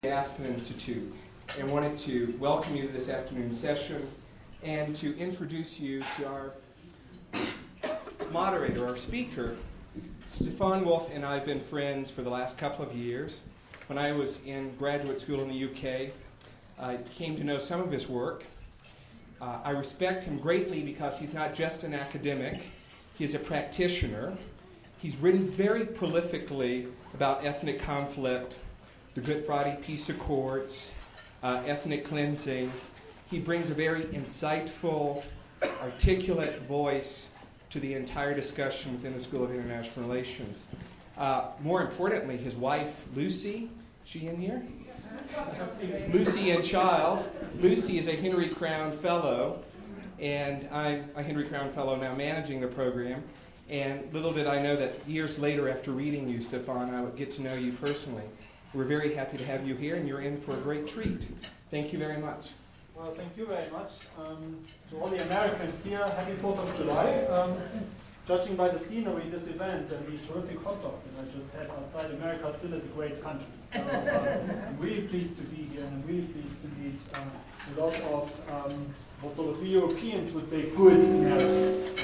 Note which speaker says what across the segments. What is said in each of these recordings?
Speaker 1: Aspen Institute, and wanted to welcome you to this afternoon session and to introduce you to our moderator, our speaker. Stefan Wolf and I have been friends for the last couple of years. When I was in graduate school in the UK, I came to know some of his work. I respect him greatly because he's not just an academic, he's a practitioner. He's written very prolifically about ethnic conflict, the Good Friday Peace Accords, ethnic cleansing. He brings a very insightful, articulate voice to the entire discussion within the School of International Relations. More importantly, his wife, Lucy, is she in here? Lucy and child. Lucy is a Henry Crown Fellow, and I'm a Henry Crown Fellow now managing the program. And little did I know that years later, after reading you, Stefan, I would get to know you personally. We're very happy to have you here, and you're in for a great treat. Thank you very much.
Speaker 2: Well, thank you very much. To all the Americans here, happy 4th of July. Judging by the scenery, this event and the terrific hot dog that I just had outside, America still is a great country. So I'm really pleased to be here, and I'm really pleased to meet a lot of what sort of we Europeans would say good Americans.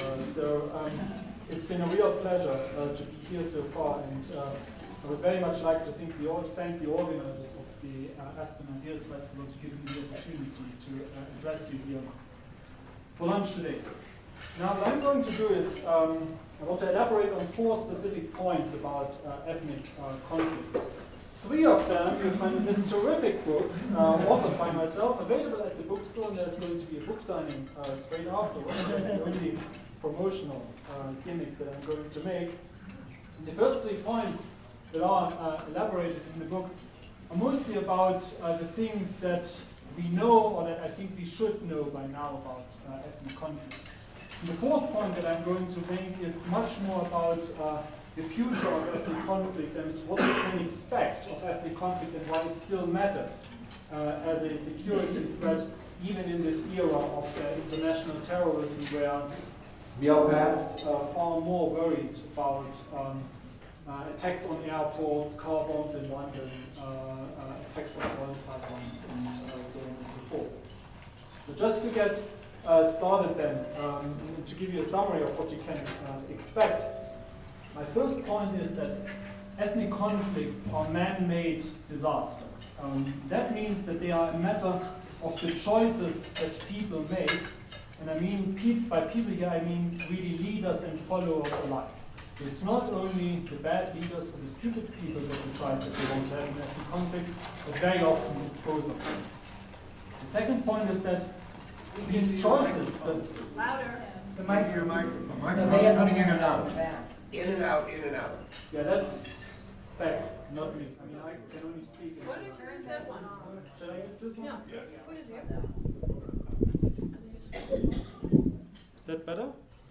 Speaker 2: It's been a real pleasure to be here so far, and I would very much like to thank the organizers of the Aspen Ideas Festival to give me the opportunity to address you here for lunch today. Now, what I'm going to do is I want to elaborate on 4 specific points about ethnic conflicts. 3 of them you'll find in this terrific book, authored by myself, available at the bookstore, and there's going to be a book signing straight afterwards. That's the only promotional gimmick that I'm going to make. And the first 3 points that are elaborated in the book are mostly about the things that we know, or that I think we should know by now about ethnic conflict. And the 4th point that I'm going to make is much more about the future of ethnic conflict and what we can expect of ethnic conflict and why it still matters as a security threat, even in this era of international terrorism, where we are perhaps far more worried about attacks on airports, car bombs in London, attacks on oil pipelines, and so on and so forth. So just to get started then, to give you a summary of what you can expect, my first point is that ethnic conflicts are man-made disasters. That means that they are a matter of the choices that people make, and I mean by people here I mean really leaders and followers alike. So it's not only the bad leaders or the stupid people that decide that they want to have an ethnic conflict, but very often it's both of them. The second point is that these choices that...
Speaker 3: Louder.
Speaker 4: The mic, your microphone. Microphone's cutting in and out.
Speaker 1: In and out, in and out.
Speaker 2: Yeah, that's back, not me. I mean, I can only speak.
Speaker 3: What is that one on?
Speaker 2: Should I use this one?
Speaker 3: Yeah. What is it?
Speaker 2: Is that better?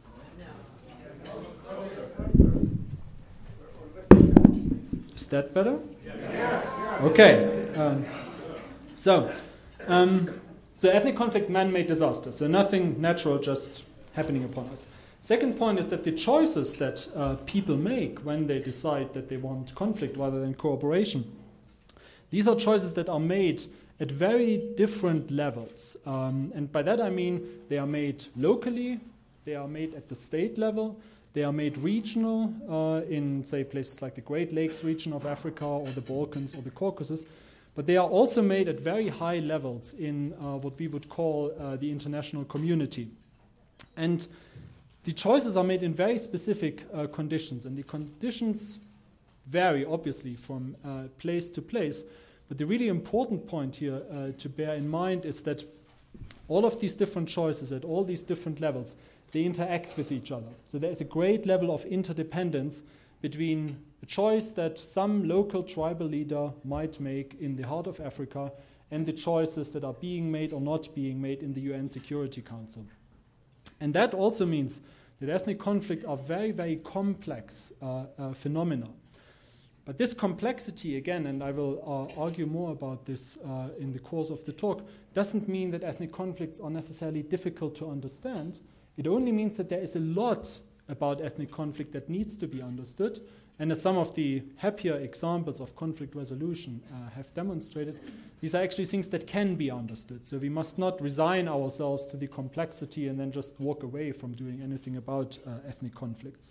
Speaker 2: Is that better? Yeah. Okay. So ethnic conflict, man-made disaster. So nothing natural, just happening upon us. Second point is that the choices that people make when they decide that they want conflict rather than cooperation, these are choices that are made at very different levels. And by that I mean they are made locally, they are made at the state level, they are made regional in, say, places like the Great Lakes region of Africa or the Balkans or the Caucasus. But they are also made at very high levels in what we would call the international community. And the choices are made in very specific conditions. And the conditions vary, obviously, from place to place. But the really important point here to bear in mind is that all of these different choices at all these different levels, they interact with each other. So there is a great level of interdependence between a choice that some local tribal leader might make in the heart of Africa and the choices that are being made or not being made in the UN Security Council. And that also means that ethnic conflict are very, very complex phenomena. But this complexity, again, and I will argue more about this in the course of the talk, doesn't mean that ethnic conflicts are necessarily difficult to understand. It only means that there is a lot about ethnic conflict that needs to be understood,
Speaker 5: And as some of the happier examples of conflict resolution have demonstrated, these are actually things that can be understood. So we must not resign ourselves to the complexity and then just walk away from doing anything about ethnic conflicts.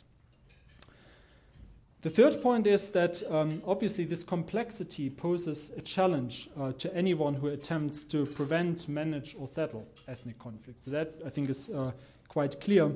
Speaker 5: The third point is that obviously this complexity poses a challenge to anyone who attempts to prevent, manage, or settle ethnic conflicts. So that, I think, is quite clear.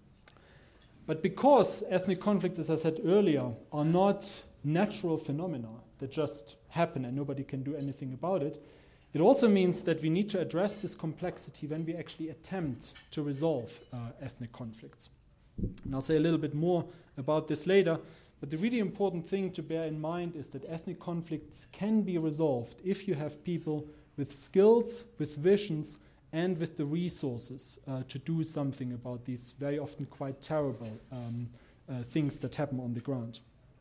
Speaker 5: But because ethnic conflicts, as I said earlier, are not natural phenomena that just happen and nobody can do anything about it, it also means that we need to address this complexity when we actually attempt to resolve ethnic conflicts. And I'll say a little bit more about this later, but the really important thing to bear in mind is that ethnic conflicts can be resolved if you have people with skills, with visions, and with the resources to do something about these very often quite terrible things that happen on the ground.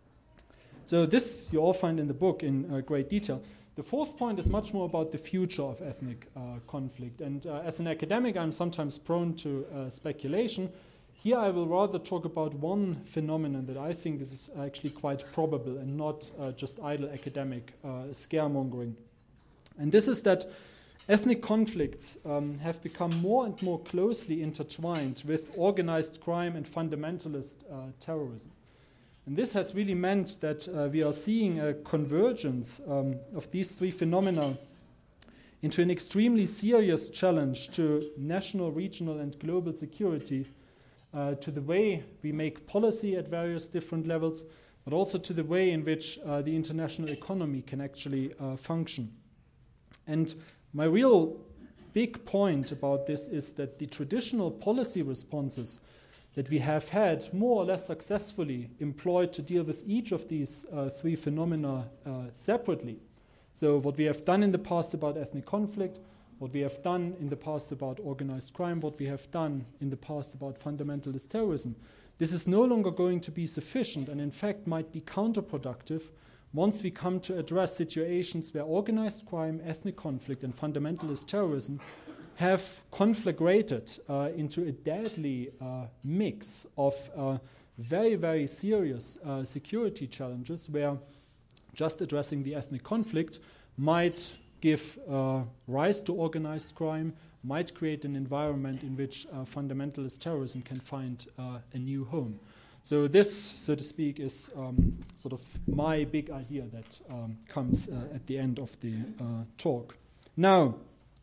Speaker 5: So this you all find in the book in great detail. The fourth point is much more about the future of ethnic conflict. And as an academic, I'm sometimes prone to speculation. Here I will rather talk about one phenomenon that I think is actually quite probable and not just idle academic scaremongering. And this is that ethnic conflicts have become more and more closely intertwined with organized crime and fundamentalist terrorism. And this has really meant that we are seeing a convergence of these three phenomena into an extremely serious challenge to national, regional, and global security, to the way we make policy at various different levels, but also to the way in which the international economy can actually function. And my real big point about this is that the traditional policy responses that we have had more or less successfully employed to deal with each of these three phenomena separately. So what we have done in the past about ethnic conflict, what we have done in the past about organized crime, what we have done in the past about fundamentalist terrorism, this is no longer going to be sufficient and in fact might be counterproductive once we come to address situations where organized crime, ethnic conflict, and fundamentalist terrorism have conflagrated into a deadly mix of very, very serious security challenges where just addressing the ethnic conflict might give rise to organized crime, might create an environment in which fundamentalist terrorism can find a new home. So this, so to speak, is sort of my big idea that comes at the end of the talk. Now,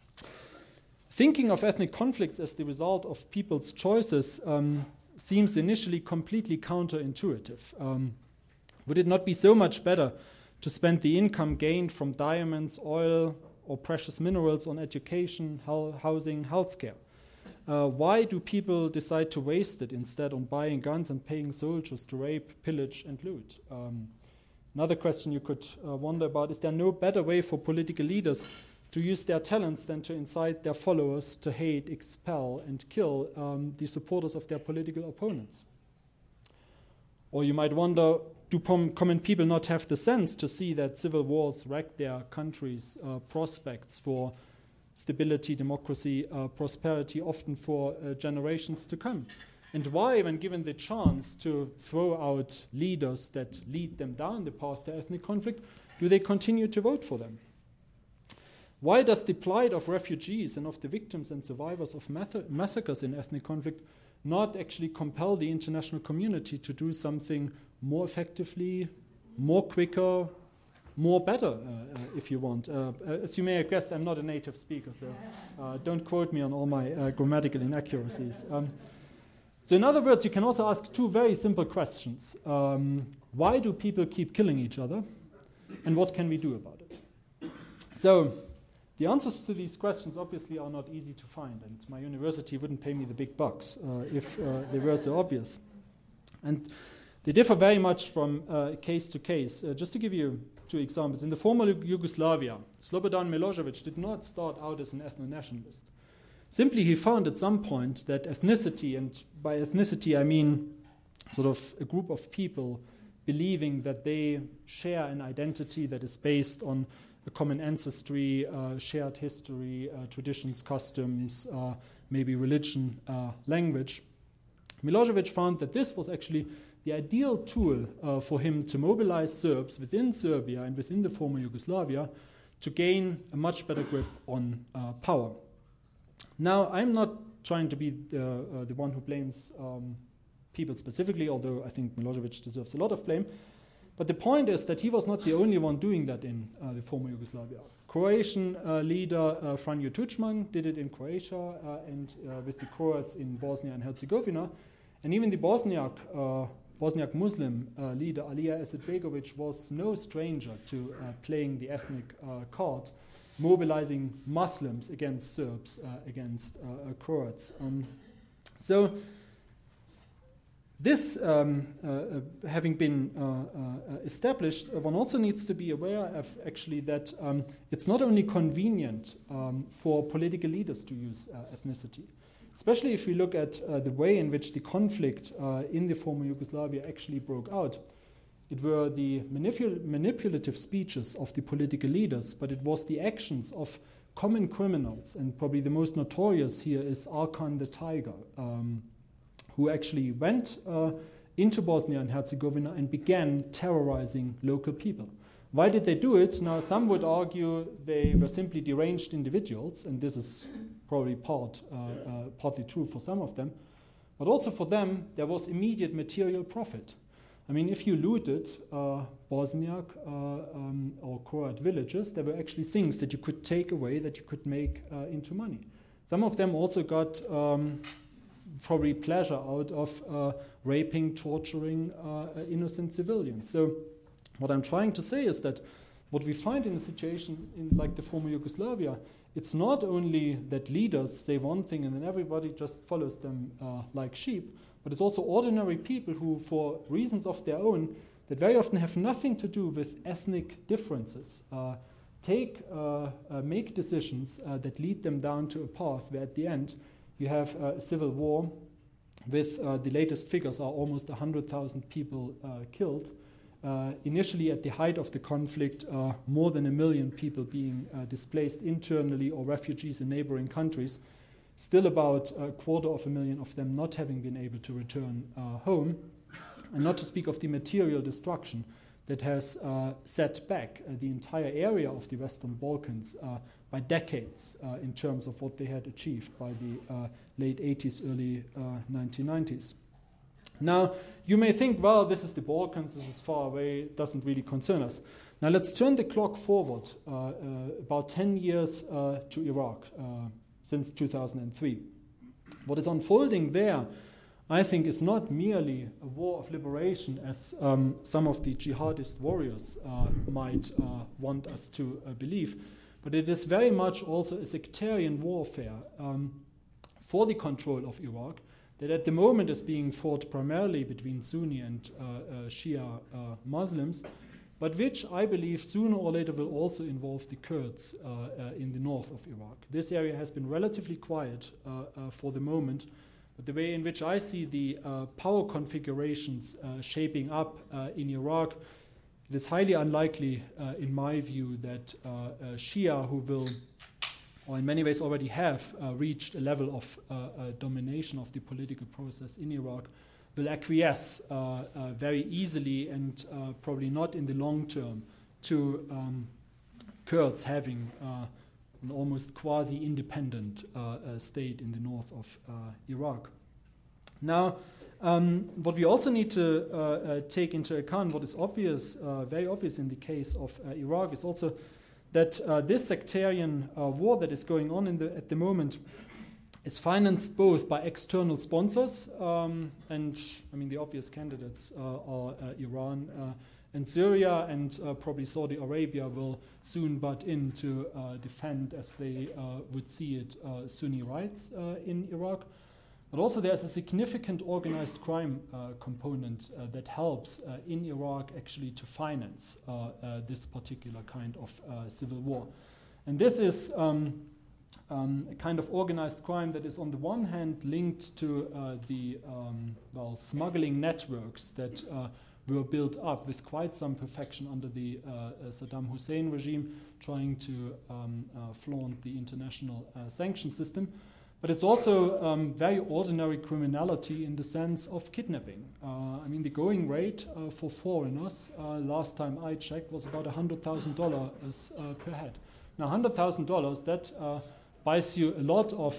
Speaker 5: thinking of ethnic conflicts as the result of people's choices seems initially completely counterintuitive. Would it not be so much better to spend the income gained from diamonds, oil, or precious minerals on education, housing, healthcare? Why do people decide to waste it instead on buying guns and paying soldiers to rape, pillage, and loot? Another question you could wonder about, is there no better way for political leaders to use their talents than to incite their followers to hate, expel, and kill the supporters of their political opponents? Or you might wonder, do common people not have the sense to see that civil wars wreck their country's prospects for stability, democracy, prosperity, often for generations to come? And why, when given the chance to throw out leaders that lead them down the path to ethnic conflict, do they continue to vote for them? Why does the plight of refugees and of the victims and survivors of massacres in ethnic conflict not actually compel the international community to do something more effectively, more quicker, more better, if you want? As you may have guessed, I'm not a native speaker, so don't quote me on all my grammatical inaccuracies. So in other words, you can also ask two very simple questions. Why do people keep killing each other? And what can we do about it? So the answers to these questions obviously are not easy to find, and my university wouldn't pay me the big bucks if they were so obvious. And they differ very much from case to case. Just to give you two examples. In the former Yugoslavia, Slobodan Milosevic did not start out as an ethno-nationalist. Simply he found at some point that ethnicity, and by ethnicity I mean sort of a group of people believing that they share an identity that is based on a common ancestry, shared history, traditions, customs, maybe religion, language. Milosevic found that this was actually the ideal tool for him to mobilize Serbs within Serbia and within the former Yugoslavia to gain a much better grip on power. Now, I'm not trying to be the one who blames people specifically, although I think Milosevic deserves a lot of blame. But the point is that he was not the only one doing that in the former Yugoslavia. Croatian leader Franjo Tuđman did it in Croatia and with the Croats in Bosnia and Herzegovina. And even the Bosniak Muslim leader Alija Izetbegović was no stranger to playing the ethnic card, mobilizing Muslims against Serbs, against Croats. So this having been established, one also needs to be aware of actually that it's not only convenient for political leaders to use ethnicity, especially if we look at the way in which the conflict in the former Yugoslavia actually broke out. It were the manipulative speeches of the political leaders, but it was the actions of common criminals, and probably the most notorious here is Arkan the Tiger, who actually went into Bosnia and Herzegovina and began terrorizing local people. Why did they do it? Now, some would argue they were simply deranged individuals, and this is probably partly true for some of them. But also for them, there was immediate material profit. I mean, if you looted Bosniak or Croat villages, there were actually things that you could take away that you could make into money. Some of them also got probably pleasure out of raping, torturing innocent civilians. So what I'm trying to say is that what we find in a situation in like the former Yugoslavia, it's not only that leaders say one thing and then everybody just follows them like sheep, but it's also ordinary people who, for reasons of their own, that very often have nothing to do with ethnic differences, make decisions that lead them down to a path where at the end you have a civil war with the latest figures are almost 100,000 people killed. Initially, at the height of the conflict, more than 1 million people being displaced internally or refugees in neighboring countries. Still about 250,000 of them not having been able to return home. And not to speak of the material destruction that has set back the entire area of the Western Balkans by decades in terms of what they had achieved by the late 80s, early 1990s. Now, you may think, well, this is the Balkans, this is far away, it doesn't really concern us. Now, let's turn the clock forward about 10 years to Iraq, since 2003. What is unfolding there, I think, is not merely a war of liberation, as some of the jihadist warriors might want us to believe, but it is very much also a sectarian warfare for the control of Iraq, that at the moment is being fought primarily between Sunni and Shia Muslims, but which I believe sooner or later will also involve the Kurds in the north of Iraq. This area has been relatively quiet for the moment, but the way in which I see the power configurations shaping up in Iraq, it is highly unlikely, in my view, that Shia, who will, or in many ways already have, reached a level of domination of the political process in Iraq, will acquiesce very easily and probably not in the long term to Kurds having an almost quasi-independent state in the north of Iraq. Now, what we also need to take into account, what is obvious, very obvious in the case of Iraq, is also that this sectarian war that is going on at the moment is financed both by external sponsors, and I mean the obvious candidates are Iran and Syria, and probably Saudi Arabia will soon butt in to defend, as they would see it, Sunni rights in Iraq. But also there's a significant organized crime component that helps in Iraq actually to finance this particular kind of civil war. And this is a kind of organized crime that is on the one hand linked to the smuggling networks that were built up with quite some perfection under the Saddam Hussein regime, trying to flaunt the international sanction system. But it's also very ordinary criminality in the sense of kidnapping. I mean, the going rate for foreigners, last time I checked, was about $100,000 per head. Now, $100,000, that buys you a lot of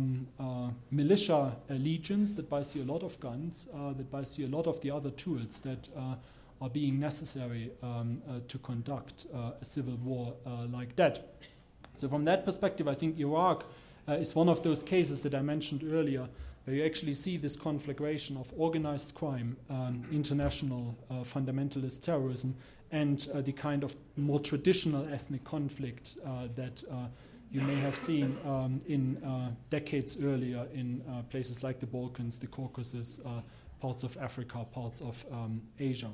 Speaker 5: militia allegiance, that buys you a lot of guns, that buys you a lot of the other tools that are being necessary to conduct a civil war like that. So from that perspective, I think Iraq is one of those cases that I mentioned earlier, where you actually see this conflagration of organized crime, international fundamentalist terrorism, and the kind of more traditional ethnic conflict that you may have seen in decades earlier in places like the Balkans, the Caucasus, parts of Africa, parts of Asia.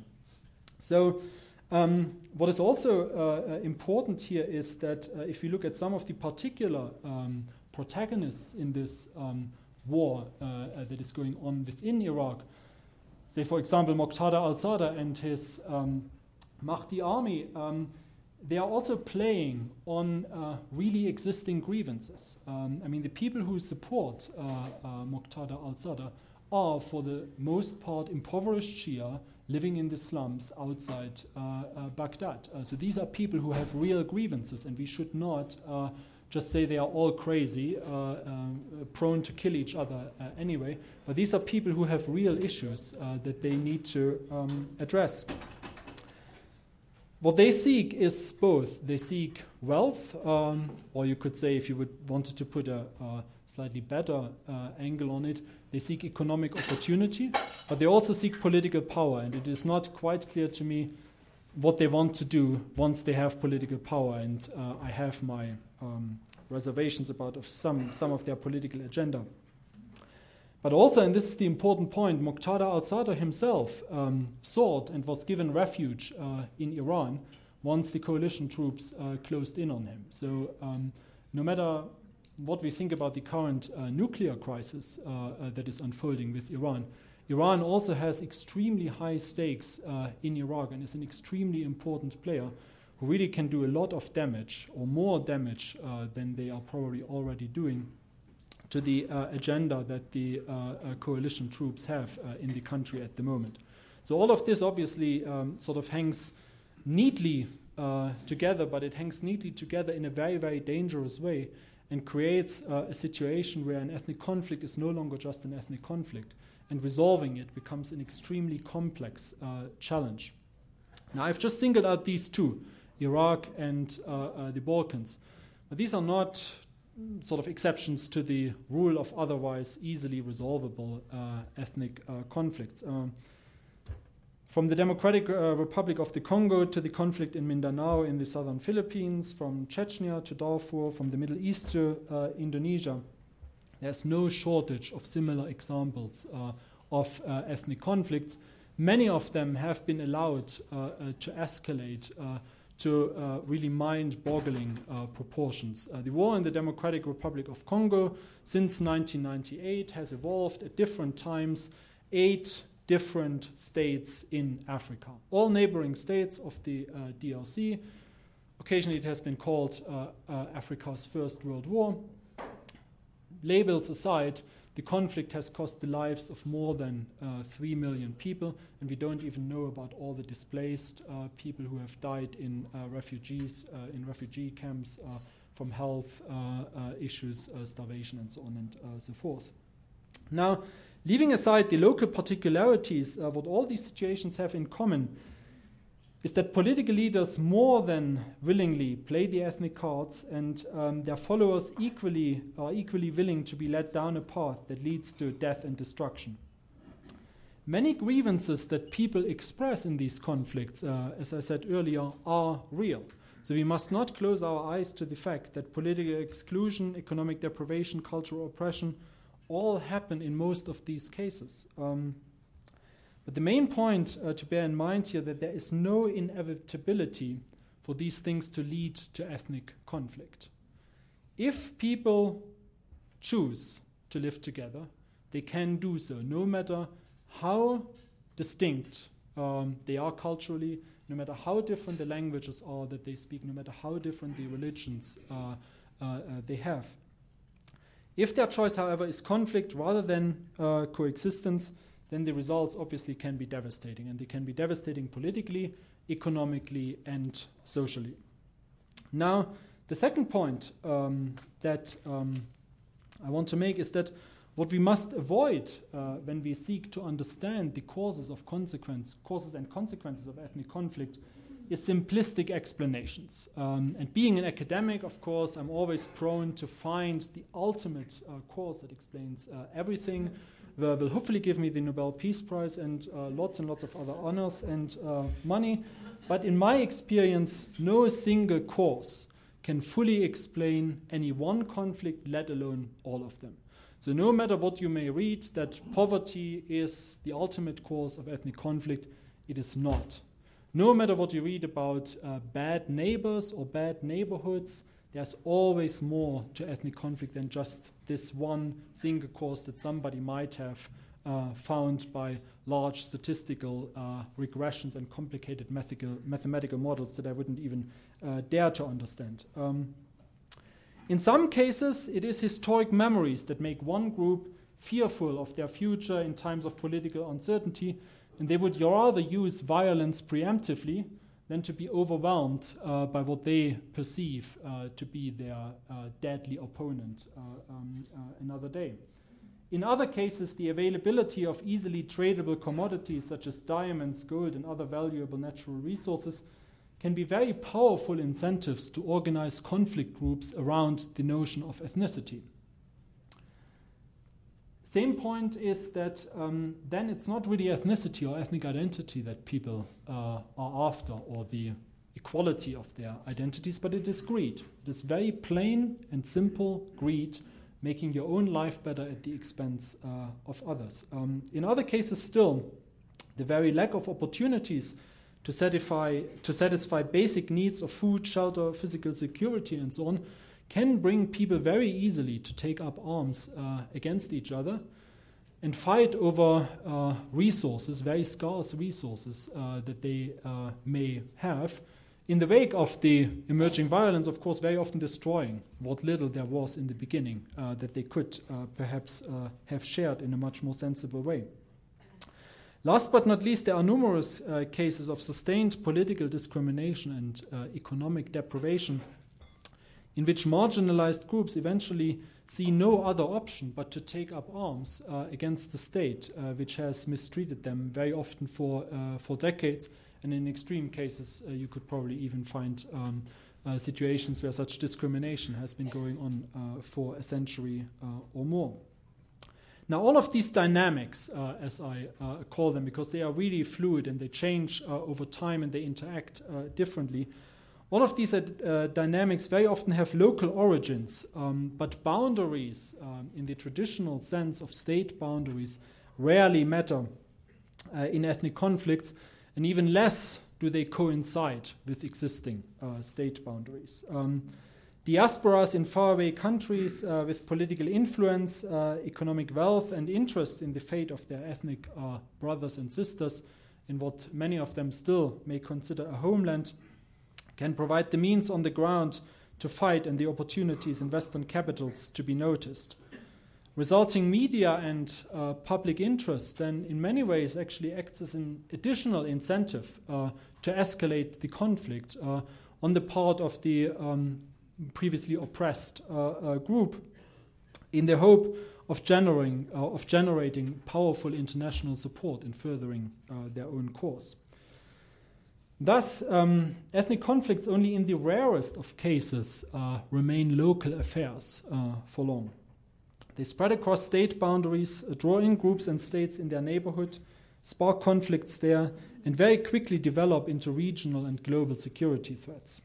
Speaker 5: So what is also important here is that if you look at some of the particular protagonists in this war that is going on within Iraq, say for example Muqtada al-Sadr and his Mahdi army, they are also playing on really existing grievances. I mean, the people who support Muqtada al-Sadr are for the most part impoverished Shia living in the slums outside Baghdad. So these are people who have real grievances, and we should not just say they are all crazy, prone to kill each other anyway, but these are people who have real issues that they need to address. What they seek is both. They seek wealth, or you could say, if you wanted to put a slightly better angle on it, they seek economic opportunity, but they also seek political power, and it is not quite clear to me what they want to do once they have political power, and I have my reservations about some of their political agenda. But also, and this is the important point, Muqtada al-Sadr himself sought and was given refuge in Iran once the coalition troops closed in on him. So no matter what we think about the current nuclear crisis that is unfolding with Iran, Iran also has extremely high stakes in Iraq and is an extremely important player who really can do a lot of damage, or more damage than they are probably already doing, to the agenda that the coalition troops have in the country at the moment. So all of this obviously sort of hangs neatly together, but it hangs neatly together in a very, very dangerous way, and creates a situation where an ethnic conflict is no longer just an ethnic conflict, and resolving it becomes an extremely complex challenge. Now, I've just singled out these two, Iraq and the Balkans. But these are not sort of exceptions to the rule of otherwise easily resolvable ethnic conflicts. From the Democratic Republic of the Congo to the conflict in Mindanao in the southern Philippines, from Chechnya to Darfur, from the Middle East to Indonesia, there's no shortage of similar examples of ethnic conflicts. Many of them have been allowed to escalate to really mind-boggling proportions. The war in the Democratic Republic of Congo since 1998 has evolved at different times, 8 different states in Africa, all neighboring states of the DRC. Occasionally it has been called Africa's First World War. Labels aside, the conflict has cost the lives of more than 3 million people, and we don't even know about all the displaced people who have died in refugee camps from health issues, starvation, and so on and so forth. Now, leaving aside the local particularities, what all these situations have in common is that political leaders more than willingly play the ethnic cards, and their followers are equally willing to be led down a path that leads to death and destruction. Many grievances that people express in these conflicts, as I said earlier, are real. So we must not close our eyes to the fact that political exclusion, economic deprivation, cultural oppression all happen in most of these cases. But the main point to bear in mind here that there is no inevitability for these things to lead to ethnic conflict. If people choose to live together, they can do so, no matter how distinct they are culturally, no matter how different the languages are that they speak, no matter how different the religions they have. If their choice, however, is conflict rather than coexistence, then the results obviously can be devastating, and they can be devastating politically, economically, and socially. Now, the second point that I want to make is that what we must avoid when we seek to understand the causes and consequences of ethnic conflict is simplistic explanations. And being an academic, of course, I'm always prone to find the ultimate cause that explains everything, will hopefully give me the Nobel Peace Prize and lots of other honors and money. But in my experience, no single cause can fully explain any one conflict, let alone all of them. So no matter what you may read, that poverty is the ultimate cause of ethnic conflict, it is not. No matter what you read about bad neighbors or bad neighborhoods, there's always more to ethnic conflict than just this one single cause that somebody might have found by large statistical regressions and complicated mathematical models that I wouldn't even dare to understand. In some cases, it is historic memories that make one group fearful of their future in times of political uncertainty, and they would rather use violence preemptively than to be overwhelmed by what they perceive to be their deadly opponent another day. In other cases, the availability of easily tradable commodities such as diamonds, gold, and other valuable natural resources can be very powerful incentives to organize conflict groups around the notion of ethnicity. Same point is that then it's not really ethnicity or ethnic identity that people are after, or the equality of their identities, but it is greed. It is very plain and simple greed, making your own life better at the expense of others. In other cases still, the very lack of opportunities to satisfy basic needs of food, shelter, physical security, and so on, can bring people very easily to take up arms against each other and fight over resources, very scarce resources that they may have, in the wake of the emerging violence, of course, very often destroying what little there was in the beginning that they could perhaps have shared in a much more sensible way. Last but not least, there are numerous cases of sustained political discrimination and economic deprivation in which marginalized groups eventually see no other option but to take up arms against the state, which has mistreated them very often for decades. And in extreme cases, you could probably even find situations where such discrimination has been going on for a century or more. Now, all of these dynamics, as I call them, because they are really fluid and they change over time and they interact differently, all of these dynamics very often have local origins, but boundaries, in the traditional sense of state boundaries, rarely matter in ethnic conflicts, and even less do they coincide with existing state boundaries. Diasporas in faraway countries with political influence, economic wealth, and interest in the fate of their ethnic brothers and sisters in what many of them still may consider a homeland can provide the means on the ground to fight and the opportunities in Western capitals to be noticed. Resulting media and public interest then in many ways actually acts as an additional incentive to escalate the conflict on the part of the previously oppressed group in the hope of generating powerful international support in furthering their own cause. Thus, ethnic conflicts only in the rarest of cases remain local affairs for long. They spread across state boundaries, draw in groups and states in their neighborhood, spark conflicts there, and very quickly develop into regional and global security threats.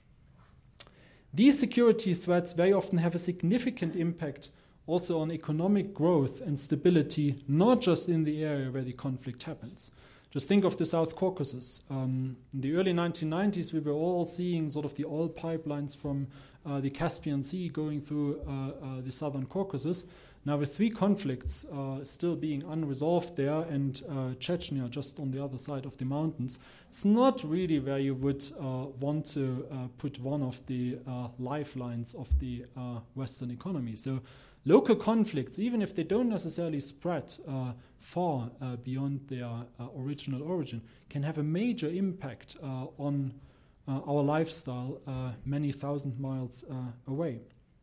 Speaker 5: These security threats very often have a significant impact also on economic growth and stability, not just in the area where the conflict happens. Just think of the South Caucasus. In the early 1990s, we were all seeing sort of the oil pipelines from the Caspian Sea going through the southern Caucasus. Now with 3 conflicts still being unresolved there, and Chechnya just on the other side of the mountains, it's not really where you would want to put one of the lifelines of the Western economy. So local conflicts, even if they don't necessarily spread far beyond their original origin, can have a major impact on our lifestyle many thousand miles away.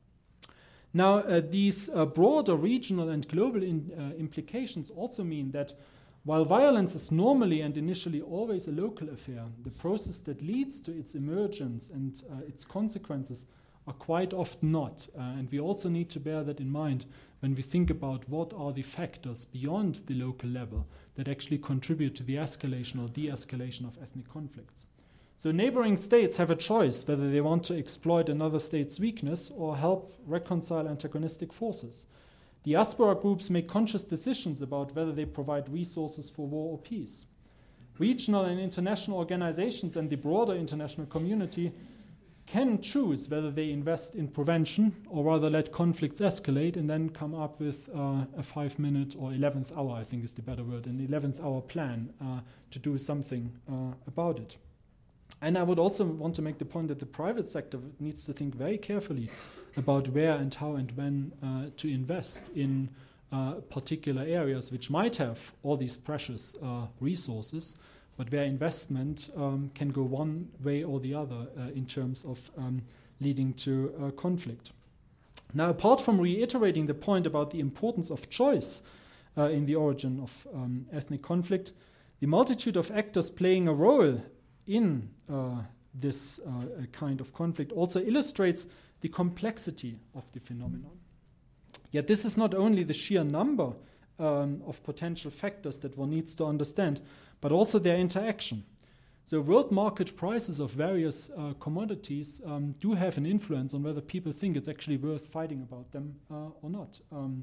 Speaker 5: Now, these broader regional and global implications also mean that while violence is normally and initially always a local affair, the process that leads to its emergence and its consequences are quite often not. And we also need to bear that in mind when we think about what are the factors beyond the local level that actually contribute to the escalation or de-escalation of ethnic conflicts. So neighboring states have a choice whether they want to exploit another state's weakness or help reconcile antagonistic forces. Diaspora groups make conscious decisions about whether they provide resources for war or peace. Regional and international organizations and the broader international community can choose whether they invest in prevention or rather let conflicts escalate and then come up with a 5-minute or 11th hour, I think is the better word, an 11th hour plan to do something about it. And I would also want to make the point that the private sector needs to think very carefully about where and how and when to invest in particular areas which might have all these precious resources, but where investment can go one way or the other in terms of leading to conflict. Now, apart from reiterating the point about the importance of choice in the origin of ethnic conflict, the multitude of actors playing a role in this kind of conflict also illustrates the complexity of the phenomenon. Yet this is not only the sheer number of potential factors that one needs to understand, but also their interaction. So world market prices of various commodities do have an influence on whether people think it's actually worth fighting about them or not.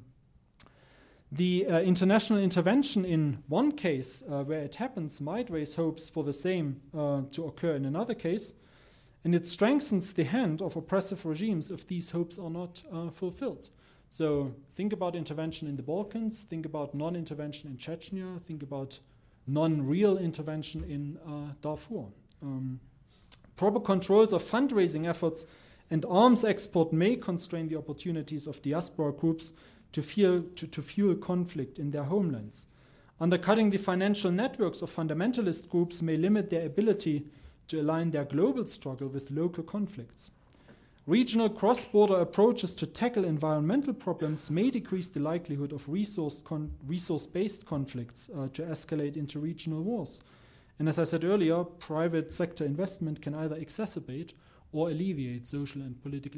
Speaker 5: The international intervention in one case where it happens might raise hopes for the same to occur in another case, and it strengthens the hand of oppressive regimes if these hopes are not fulfilled. So think about intervention in the Balkans, think about non-intervention in Chechnya, think about non-real intervention in Darfur. Proper controls of fundraising efforts and arms export may constrain the opportunities of diaspora groups to fuel conflict in their homelands. Undercutting the financial networks of fundamentalist groups may limit their ability to align their global struggle with local conflicts. Regional cross-border approaches to tackle environmental problems may decrease the likelihood of resource-based conflicts to escalate into regional wars. And as I said earlier, private sector investment can either exacerbate or alleviate social and political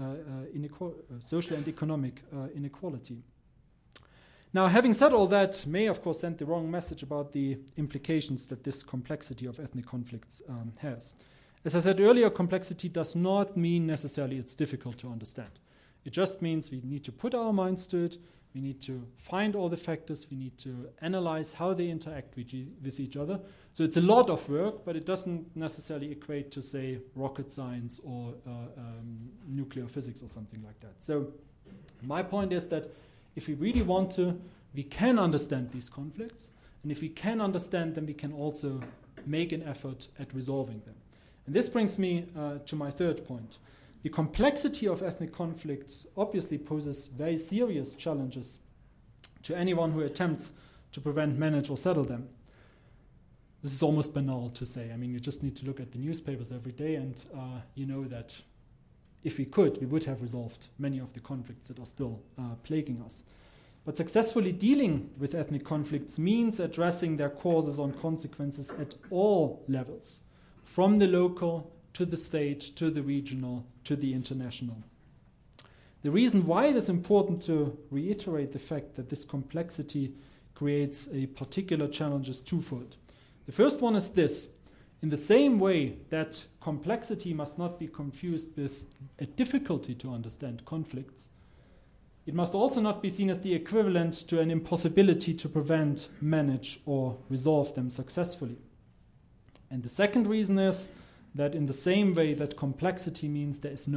Speaker 5: social and economic inequality. Now, having said all that, may of course send the wrong message about the implications that this complexity of ethnic conflicts has. As I said earlier, complexity does not mean necessarily it's difficult to understand. It just means we need to put our minds to it, we need to find all the factors, we need to analyze how they interact with each other. So it's a lot of work, but it doesn't necessarily equate to, say, rocket science or nuclear physics or something like that. So my point is that if we really want to, we can understand these conflicts, and if we can understand them, we can also make an effort at resolving them. And this brings me to my third point. The complexity of ethnic conflicts obviously poses very serious challenges to anyone who attempts to prevent, manage, or settle them. This is almost banal to say. I mean, you just need to look at the newspapers every day and you know that if we could, we would have resolved many of the conflicts that are still plaguing us. But successfully dealing with ethnic conflicts means addressing their causes and consequences at all levels, from the local to the state, to the regional, to the international. The reason why it is important to reiterate the fact that this complexity creates a particular challenge is twofold. The first one is this. In the same way that complexity must not be confused with a difficulty to understand conflicts, it must also not be seen as the equivalent to an impossibility to prevent, manage, or resolve them successfully. And the second reason is that in the same way that complexity means there is no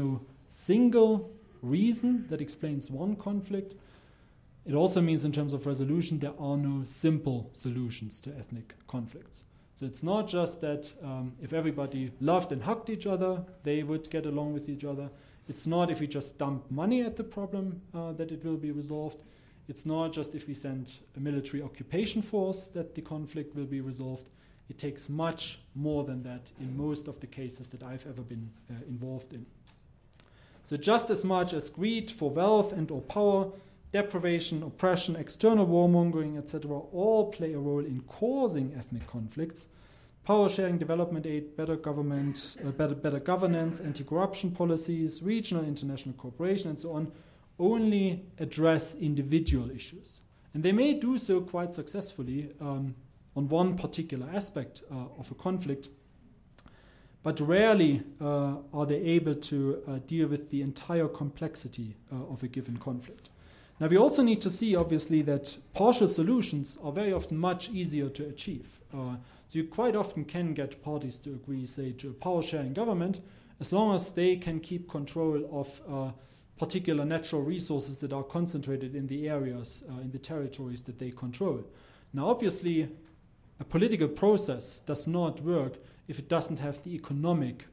Speaker 5: single reason that explains one conflict. It also means in terms of resolution, there are no simple solutions to ethnic conflicts. So it's not just that if everybody loved and hugged each other, they would get along with each other. It's not if we just dump money at the problem that it will be resolved. It's not just if we send a military occupation force that the conflict will be resolved. It takes much more than that in most of the cases that I've ever been involved in. So just as much as greed for wealth and or power, deprivation, oppression, external warmongering, etc., all play a role in causing ethnic conflicts. Power sharing, development aid, better government, better governance, anti-corruption policies, regional international cooperation, and so on, only address individual issues. And they may do so quite successfully on one particular aspect of a conflict, but rarely are they able to deal with the entire complexity of a given conflict. Now, we also need to see, obviously, that partial solutions are very often much easier to achieve. So you quite often can get parties to agree, say, to a power-sharing government, as long as they can keep control of particular natural resources that are concentrated in the areas, in the territories that they control. Now, obviously, a political process does not work if it doesn't have the economic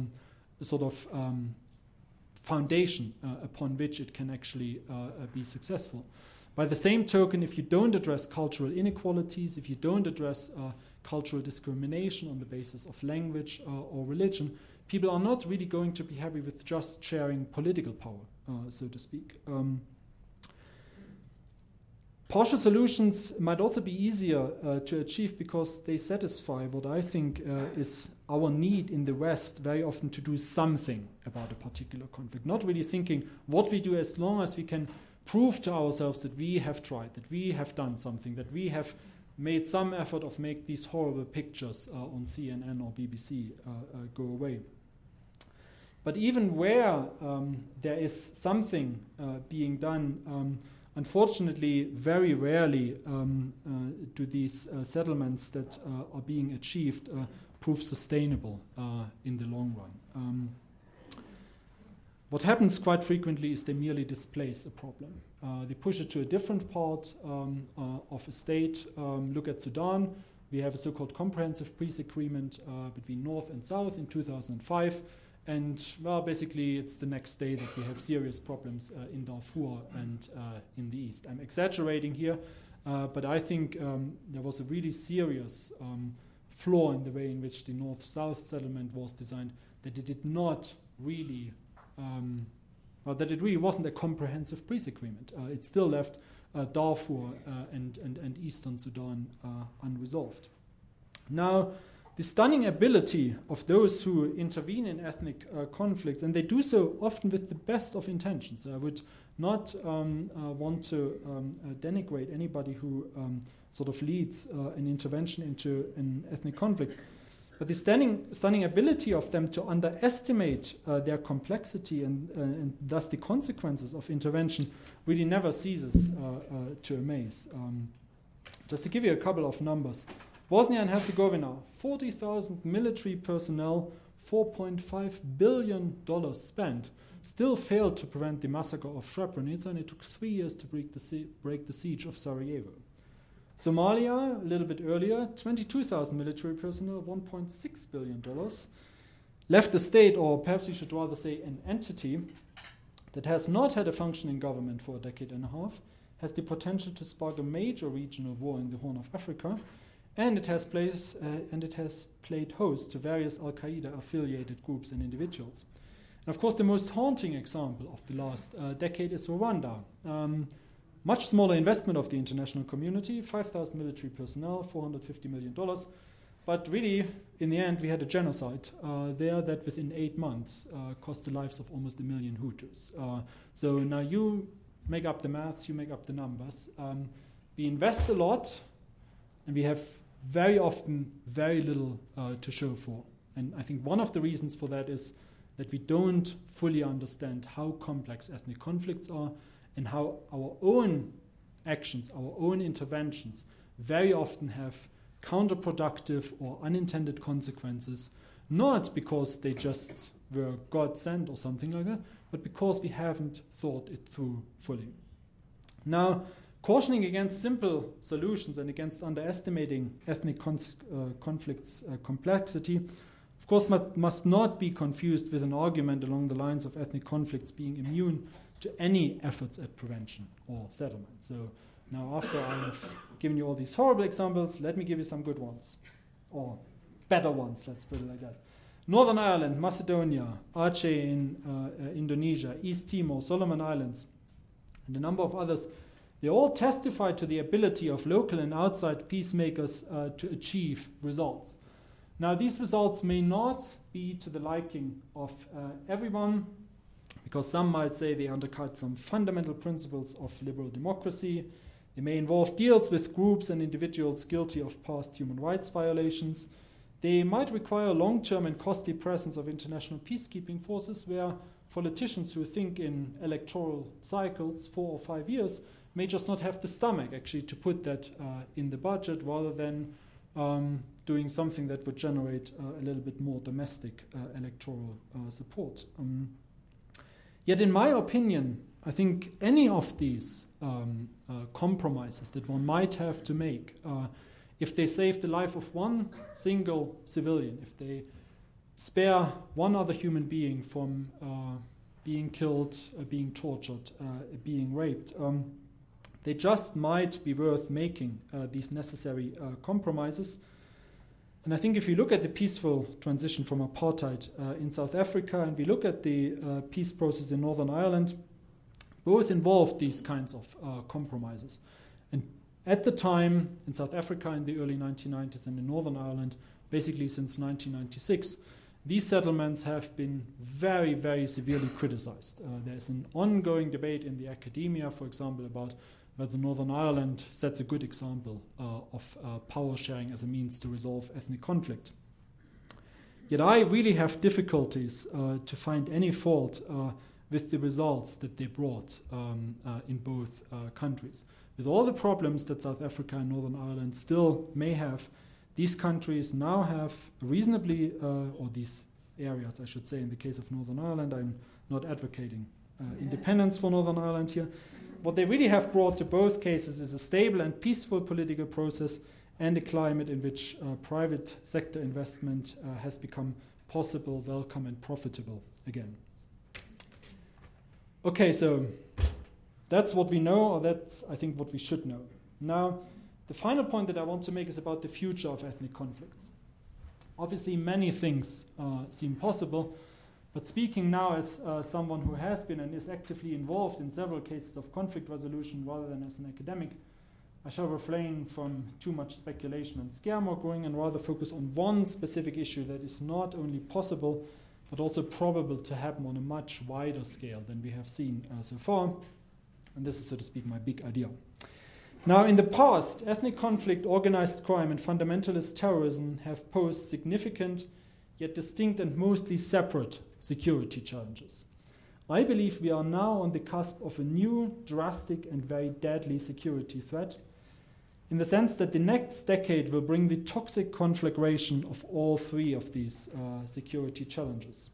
Speaker 5: foundation upon which it can actually be successful. By the same token, if you don't address cultural inequalities, if you don't address cultural discrimination on the basis of language or religion, people are not really going to be happy with just sharing political power, so to speak. Partial solutions might also be easier to achieve because they satisfy what I think is our need in the West very often to do something about a particular conflict. Not really thinking what we do as long as we can prove to ourselves that we have tried, that we have done something, that we have made some effort of make these horrible pictures on CNN or BBC go away. But even where there is something being done, unfortunately, very rarely do these settlements that are being achieved prove sustainable in the long run. What happens quite frequently is they merely displace a problem. They push it to a different part of a state. Look at Sudan. We have a so-called comprehensive peace agreement between North and South in 2005. And, well, basically, it's the next day that we have serious problems in Darfur and in the East. I'm exaggerating here, but I think there was a really serious flaw in the way in which the North-South settlement was designed, that it did not really, that it really wasn't a comprehensive peace agreement. It still left Darfur and Eastern Sudan unresolved. Now, the stunning ability of those who intervene in ethnic conflicts, and they do so often with the best of intentions. I would not want to denigrate anybody who sort of leads an intervention into an ethnic conflict. But the stunning ability of them to underestimate their complexity and thus the consequences of intervention really never ceases to amaze. Just to give you a couple of numbers. Bosnia and Herzegovina, 40,000 military personnel, $4.5 billion spent, still failed to prevent the massacre of Srebrenica, and it took 3 years to break the siege of Sarajevo. Somalia, a little bit earlier, 22,000 military personnel, $1.6 billion, left a state, or perhaps you should rather say an entity, that has not had a functioning government for a decade and a half, has the potential to spark a major regional war in the Horn of Africa, and it has played host to various Al-Qaeda affiliated groups and individuals. And of course, the most haunting example of the last decade is Rwanda. Much smaller investment of the international community, 5,000 military personnel, $450 million. But really, in the end, we had a genocide there that within 8 months cost the lives of almost 1 million Hutus. So now you make up the maths, you make up the numbers. We invest a lot, and we have very often very little to show for. And I think one of the reasons for that is that we don't fully understand how complex ethnic conflicts are and how our own actions, our own interventions very often have counterproductive or unintended consequences, not because they just were God sent or something like that, but because we haven't thought it through fully. Now, cautioning against simple solutions and against underestimating ethnic conflicts' complexity, of course, must not be confused with an argument along the lines of ethnic conflicts being immune to any efforts at prevention or settlement. So now, after I've given you all these horrible examples, let me give you some good ones, or better ones, let's put it like that. Northern Ireland, Macedonia, Aceh in Indonesia, East Timor, Solomon Islands, and a number of others, they all testify to the ability of local and outside peacemakers to achieve results. Now, these results may not be to the liking of everyone, because some might say they undercut some fundamental principles of liberal democracy. They may involve deals with groups and individuals guilty of past human rights violations. They might require long-term and costly presence of international peacekeeping forces, where politicians who think in electoral cycles, 4 or 5 years, may just not have the stomach actually to put that in the budget, rather than doing something that would generate a little bit more domestic electoral support. Yet in my opinion, I think any of these compromises that one might have to make, if they save the life of one single civilian, if they spare one other human being from being killed, being tortured, being raped, they just might be worth making these necessary compromises. And I think if you look at the peaceful transition from apartheid in South Africa, and we look at the peace process in Northern Ireland, both involved these kinds of compromises. And at the time, in South Africa in the early 1990s and in Northern Ireland, basically since 1996, these settlements have been very, very severely criticized. There's an ongoing debate in the academia, for example, about whether Northern Ireland sets a good example of power sharing as a means to resolve ethnic conflict. Yet I really have difficulties to find any fault with the results that they brought in both countries. With all the problems that South Africa and Northern Ireland still may have, these countries now have reasonably, or these areas, I should say, in the case of Northern Ireland, I'm not advocating independence for Northern Ireland here. What they really have brought to both cases is a stable and peaceful political process and a climate in which private sector investment has become possible, welcome, and profitable again. Okay, so that's what we know, or that's, I think, what we should know. Now, the final point that I want to make is about the future of ethnic conflicts. Obviously, many things seem possible, but speaking now as someone who has been and is actively involved in several cases of conflict resolution rather than as an academic, I shall refrain from too much speculation and scaremongering and rather focus on one specific issue that is not only possible, but also probable to happen on a much wider scale than we have seen so far. And this is, so to speak, my big idea. Now, in the past, ethnic conflict, organized crime, and fundamentalist terrorism have posed significant, yet distinct and mostly separate security challenges. I believe we are now on the cusp of a new, drastic, and very deadly security threat, in the sense that the next decade will bring the toxic conflagration of all three of these security challenges.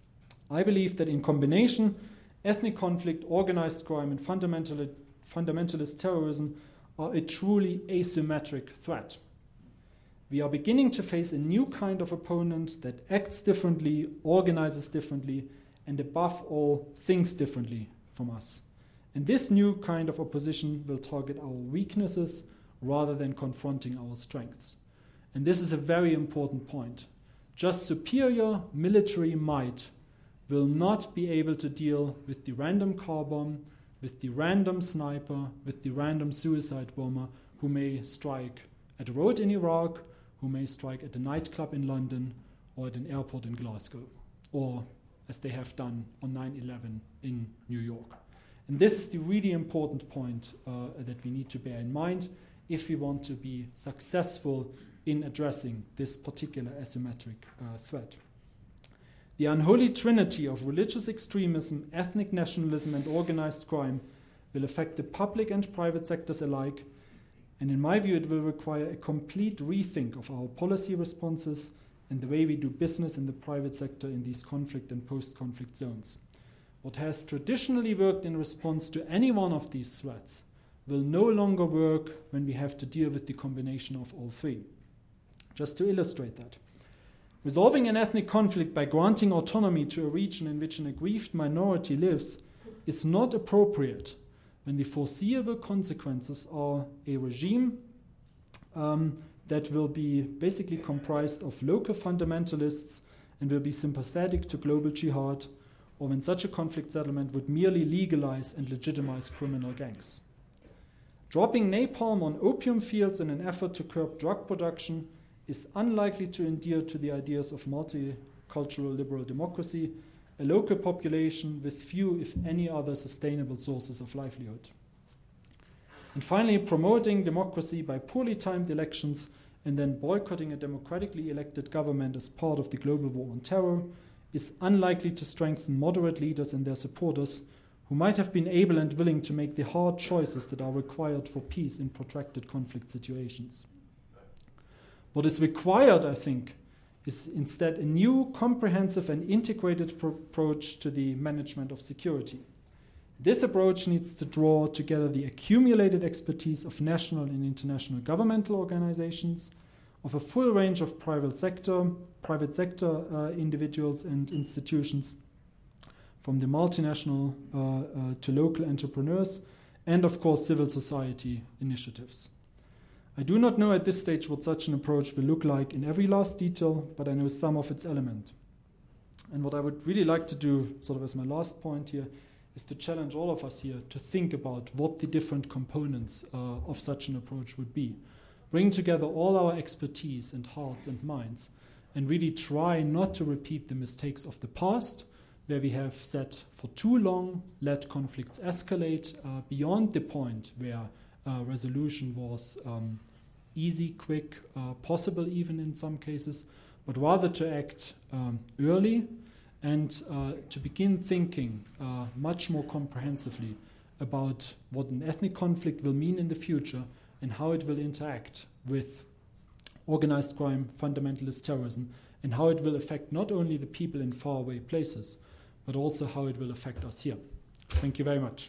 Speaker 5: I believe that in combination, ethnic conflict, organized crime, and fundamentalist terrorism are a truly asymmetric threat. We are beginning to face a new kind of opponent that acts differently, organizes differently, and above all, thinks differently from us. And this new kind of opposition will target our weaknesses rather than confronting our strengths. And this is a very important point. Just superior military might will not be able to deal with the random car bomb, with the random sniper, with the random suicide bomber who may strike at a road in Iraq, who may strike at a nightclub in London or at an airport in Glasgow, or as they have done on 9/11 in New York. And this is the really important point that we need to bear in mind if we want to be successful in addressing this particular asymmetric threat. The unholy trinity of religious extremism, ethnic nationalism, and organized crime will affect the public and private sectors alike, and in my view, it will require a complete rethink of our policy responses and the way we do business in the private sector in these conflict and post-conflict zones. What has traditionally worked in response to any one of these threats will no longer work when we have to deal with the combination of all three. Just to illustrate that. Resolving an ethnic conflict by granting autonomy to a region in which an aggrieved minority lives is not appropriate when the foreseeable consequences are a regime that will be basically comprised of local fundamentalists and will be sympathetic to global jihad, or when such a conflict settlement would merely legalize and legitimize criminal gangs. Dropping napalm on opium fields in an effort to curb drug production is unlikely to endear to the ideas of multicultural liberal democracy, a local population with few, if any, other sustainable sources of livelihood. And finally, promoting democracy by poorly timed elections and then boycotting a democratically elected government as part of the global war on terror is unlikely to strengthen moderate leaders and their supporters who might have been able and willing to make the hard choices that are required for peace in protracted conflict situations. What is required, I think, is instead a new, comprehensive and integrated approach to the management of security. This approach needs to draw together the accumulated expertise of national and international governmental organizations, of a full range of private sector individuals and institutions, from the multinational to local entrepreneurs, and of course civil society initiatives. I do not know at this stage what such an approach will look like in every last detail, but I know some of its elements. And what I would really like to do, sort of as my last point here, is to challenge all of us here to think about what the different components of such an approach would be. Bring together all our expertise and hearts and minds, and really try not to repeat the mistakes of the past, where we have said for too long, let conflicts escalate beyond the point where resolution was easy, quick, possible even in some cases, but rather to act early and to begin thinking much more comprehensively about what an ethnic conflict will mean in the future and how it will interact with organized crime, fundamentalist terrorism, and how it will affect not only the people in faraway places, but also how it will affect us here. Thank you very much.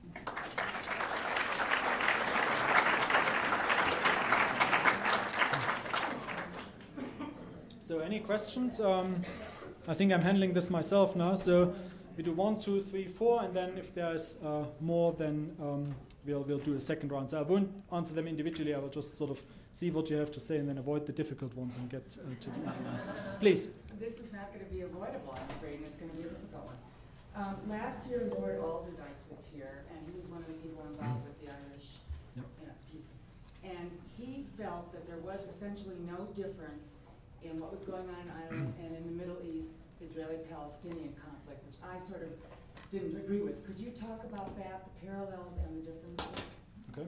Speaker 5: So any questions? I think I'm handling this myself now. So we do 1, 2, 3, 4, and then if there's more, then we'll do a second round. So I won't answer them individually. I will just sort of see what you have to say and then avoid the difficult ones and get to the easy ones. Please.
Speaker 6: This is not going to be avoidable, I'm afraid, and it's going to be a difficult one. Last year, Lord Alderdice was here, and he was one of the people involved with the Irish peace. And he felt that there was essentially no difference in what was going on in Ireland and in the Middle East, Israeli-Palestinian conflict, which I sort of didn't agree with. Could you talk about that, the parallels and the differences?
Speaker 5: Okay.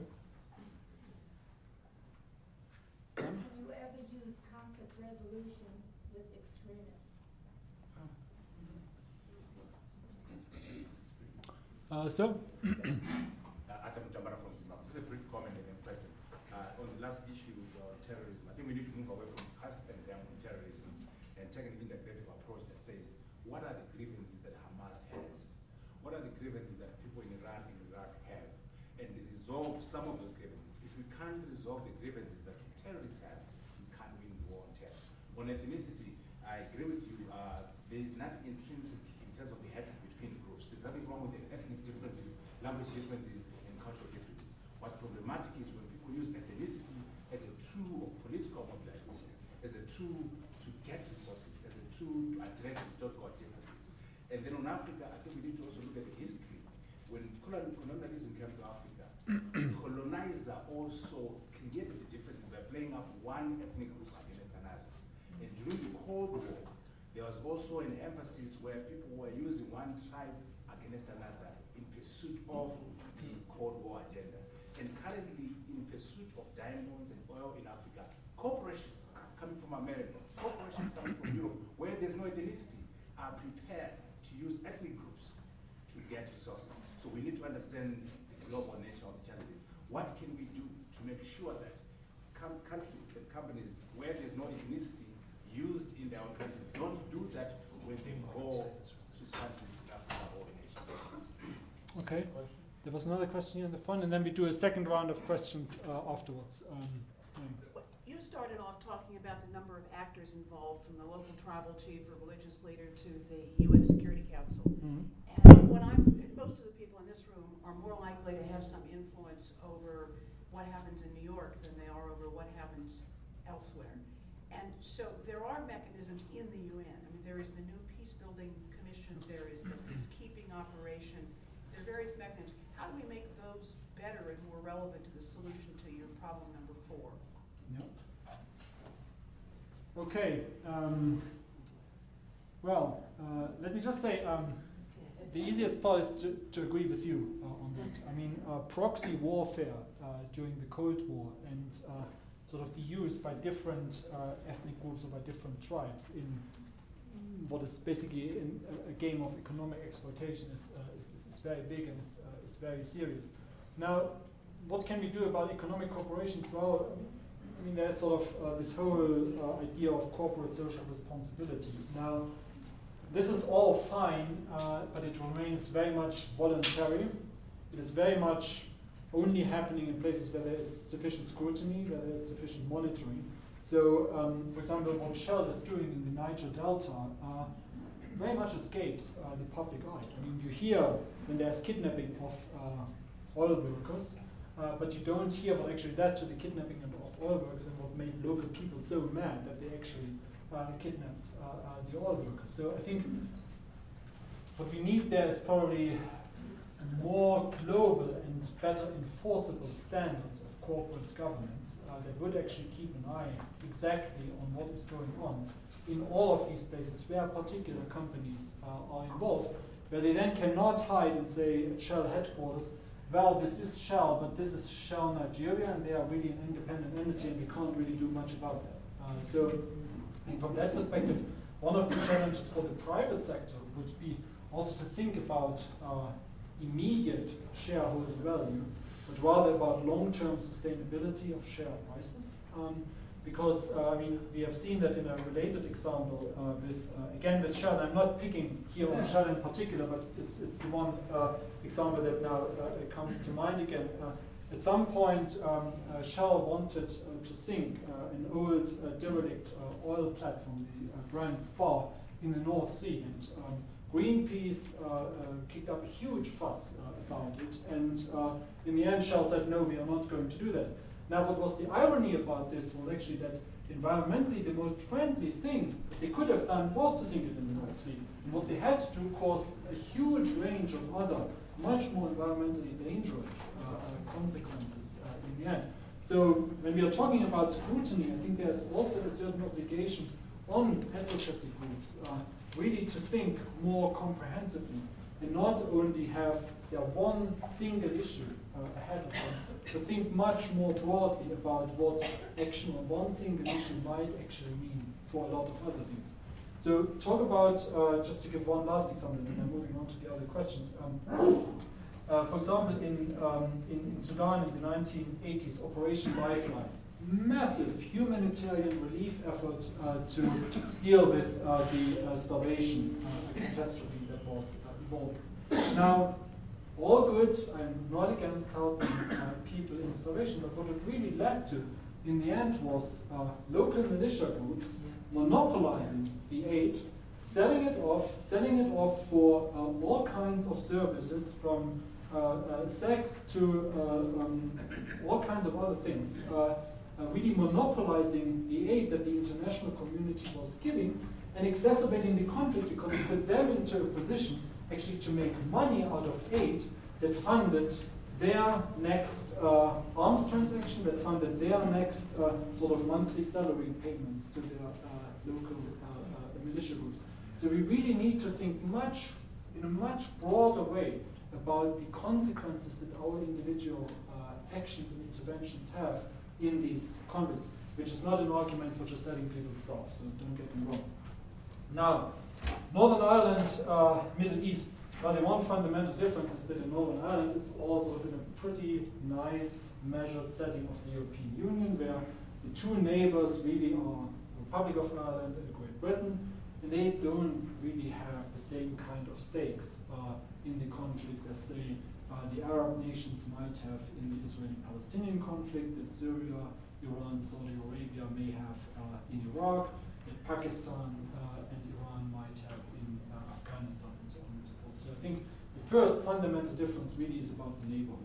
Speaker 3: Have you ever used conflict resolution with extremists?
Speaker 7: Adam Jambara from Zimbabwe. Just a brief comment and then question. On the last issue of terrorism, I think we need to move away from us and them on terrorism and take an integrative approach that says, what are the grievances that Hamas has? What are the grievances that people in Iran and Iraq have? And resolve some of those grievances. If we can't resolve the grievances that the terrorists have, we can't win the war on terror. On ethnicity, I agree with you. There is nothing intrinsic in terms of the hatred between groups. There's nothing wrong with the ethnic differences, language differences, and cultural differences. What's problematic is when people use ethnicity as a tool of political mobilization, as a tool to get resources, as a tool to address historical differences. And then on Africa, I think we need to also look at the history. When colonialism came to Africa, the colonizer also created the differences by playing up one ethnic group against another. And during the Cold War, there was also an emphasis where people were using one tribe against another in pursuit of the Cold War agenda. And currently, in pursuit of diamonds and oil in Africa, corporations coming from America, corporations coming from Europe, where there's no ethnicity, are prepared to use ethnic groups to get resources. So we need to understand the global nature of the challenges. What can we do to make sure that countries and companies where there's no ethnicity used in their own countries. Don't do that when they go to countries in Africa or in Asia.
Speaker 5: Okay. There was another question here in the front, and then we do a second round of questions afterwards.
Speaker 8: You started off talking about the number of actors involved, from the local tribal chief or religious leader to the UN Security Council.
Speaker 5: Mm-hmm.
Speaker 8: And most of the people in this room are more likely to have some influence over what happens in New York than they are over what happens elsewhere. And so there are mechanisms in the UN. I mean, there is the new Peace Building Commission, there is the peacekeeping operation, there are various mechanisms. How do we make those better and more relevant to the solution to your problem number 4?
Speaker 5: Yep. Okay. Well, let me just say, the easiest part is to agree with you on that. I mean, proxy warfare during the Cold War and sort of the use by different ethnic groups or by different tribes in what is basically a game of economic exploitation is very big and is very serious. Now, what can we do about economic corporations? Well, I mean, there's sort of this whole idea of corporate social responsibility. Now, this is all fine, but it remains very much voluntary. It is very much only happening in places where there is sufficient scrutiny, where there is sufficient monitoring. So, for example, what Shell is doing in the Niger Delta very much escapes the public eye. I mean, you hear when there's kidnapping of oil workers, but you don't hear what actually led to the kidnapping of oil workers and what made local people so mad that they actually kidnapped the oil workers. So I think what we need there is probably more global and better enforceable standards of corporate governance that would actually keep an eye exactly on what is going on in all of these places where particular companies are involved, where they then cannot hide and say at Shell headquarters, well, this is Shell, but this is Shell Nigeria, and they are really an independent entity, and we can't really do much about that. So, and from that perspective, one of the challenges for the private sector would be also to think about immediate shareholder value, but rather about long-term sustainability of share prices. Because I mean, we have seen that in a related example again with Shell. I'm not picking here on Shell in particular, but it's the one example that now comes to mind again. At some point, Shell wanted to sink an old derelict oil platform, the Brent Spar, in the North Sea, and Greenpeace kicked up a huge fuss about it, and in the end Shell said, no, we are not going to do that. Now, what was the irony about this was actually that environmentally the most friendly thing they could have done was to sink it in the North Sea. And what they had to do caused a huge range of other, much more environmentally dangerous consequences in the end. So when we are talking about scrutiny, I think there's also a certain obligation on advocacy groups really to think more comprehensively and not only have one single issue ahead of them, but think much more broadly about what action on one single issue might actually mean for a lot of other things. So talk about, just to give one last example, and then moving on to the other questions. For example, in Sudan in the 1980s, Operation Lifeline, massive humanitarian relief effort to deal with the starvation catastrophe that was involved. Now, all good, I'm not against helping people in starvation, but what it really led to in the end was local militia groups monopolizing the aid, selling it off for all kinds of services, from sex to all kinds of other things, really monopolizing the aid that the international community was giving and exacerbating the conflict, because it put them into a position actually to make money out of aid that funded their next arms transaction, that funded their next sort of monthly salary payments to their local militia groups. So we really need to think in a much broader way about the consequences that our individual actions and interventions have in these conflicts, which is not an argument for just letting people starve, so don't get me wrong. Now, Northern Ireland, Middle East. Well, the one fundamental difference is that in Northern Ireland, it's all sort of in a pretty nice, measured setting of the European Union, where the two neighbors really are Republic of Ireland and Great Britain, and they don't really have the same kind of stakes in the conflict as, say, the Arab nations might have in the Israeli-Palestinian conflict, that Syria, Iran, Saudi Arabia may have in Iraq, that Pakistan and Iran might have in Afghanistan, and so on and so forth. So I think the first fundamental difference really is about the neighborhood.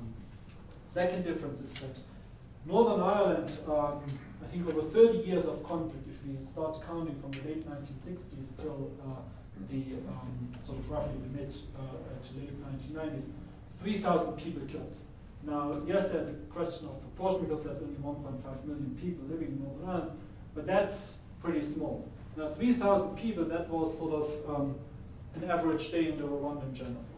Speaker 5: Second difference is that Northern Ireland, I think over 30 years of conflict, if we start counting from the late 1960s till the sort of roughly the mid to late 1990s, 3,000 people killed. Now, yes, there's a question of proportion because there's only 1.5 million people living in Northern Ireland, but that's pretty small. Now, 3,000 people, that was sort of an average day in the Rwandan genocide.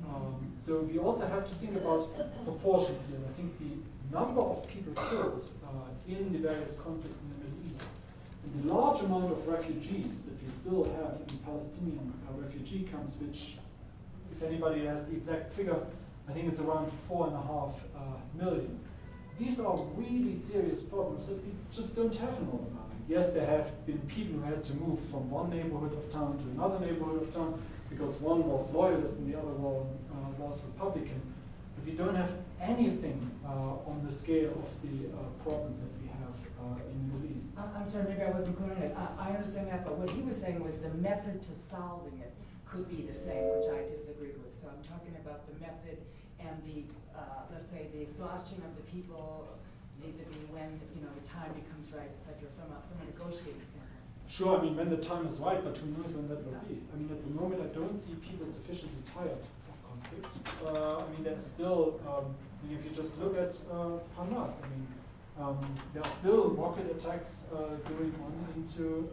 Speaker 5: So we also have to think about proportions here. And I think the number of people killed in the various conflicts in the Middle East, and the large amount of refugees that we still have in Palestinian refugee camps, which, if anybody has the exact figure, I think it's around 4.5 million. These are really serious problems that we just don't have in Northern Ireland. Yes, there have been people who had to move from one neighborhood of town to another neighborhood of town because one was loyalist and the other one was Republican. But we don't have anything on the scale of the problem that we have in the Middle East.
Speaker 6: I'm sorry, maybe I wasn't clear on it. I understand that, but what he was saying was the method to solving it could be the same, which I disagreed with. So I'm talking about the method and the, let's say, the exhaustion of the people vis-a-vis when the time becomes right, et cetera, from a negotiating standpoint.
Speaker 5: Sure, I mean, when the time is right, but who knows when that will be. I mean, at the moment, I don't see people sufficiently tired of conflict. I mean, there's still, if you just look at Hamas, I mean, there are still rocket attacks going on into